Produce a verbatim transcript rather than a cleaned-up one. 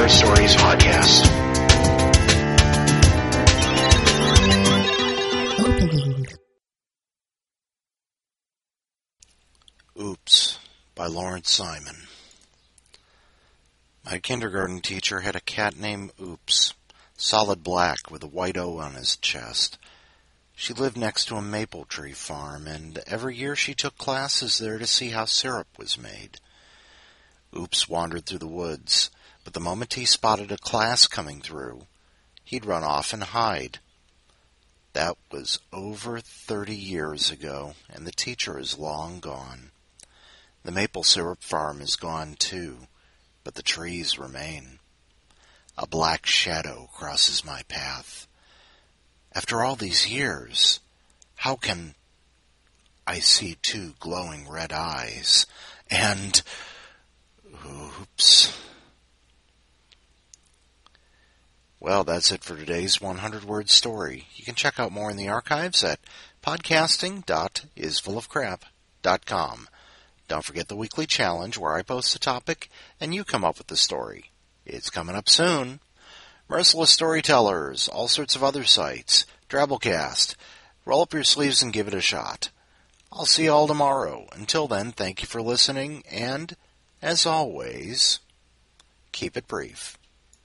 Word Stories podcast. Opening. Oops, by Lawrence Simon. My kindergarten teacher had a cat named Oops, solid black with a white O on his chest. She lived next to a maple tree farm, and every year she took classes there to see how syrup was made. Oops wandered through the woods, but the moment he spotted a class coming through, he'd run off and hide. That was over thirty years ago, and the teacher is long gone. The maple syrup farm is gone too, but the trees remain. A black shadow crosses my path. After all these years, how can I see two glowing red eyes and... Oops. Well, that's it for today's one hundred word story. You can check out more in the archives at podcasting dot is full of crap dot com. Don't forget the weekly challenge where I post a topic and you come up with the story. It's coming up soon. Merciless Storytellers, all sorts of other sites, Drabblecast. Roll up your sleeves and give it a shot. I'll see you all tomorrow. Until then, thank you for listening, and, as always, keep it brief.